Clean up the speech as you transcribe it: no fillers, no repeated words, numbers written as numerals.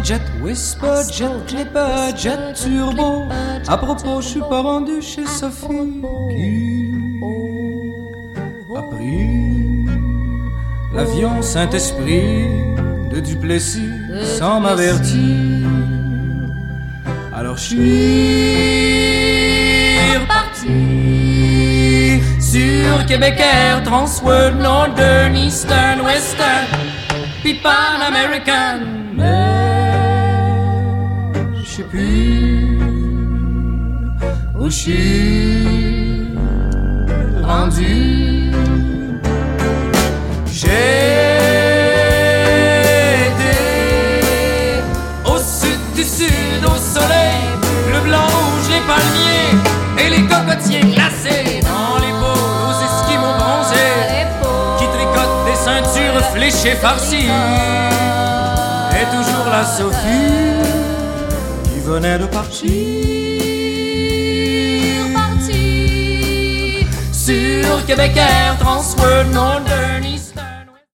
Jet Whisper, Jet Clipper, Jet Turbo. À propos, je suis pas rendu chez Sophie qui a pris l'avion Saint-Esprit de Duplessis sans m'avertir. Alors je suis reparti sur Québec Air, Transworld, Northern, Eastern, Western, puis Pan American. Mais je sais plus où je suis rendu. J'ai été au sud du sud, au soleil, le blanc, rouge, les palmiers et les cocotiers glacés dans les pôles, aux esquimaux bronzés qui tricotent des ceintures fléchées farcies. Et toujours la Sophie qui venait de partir sur Québec Air, Transworld, Northern,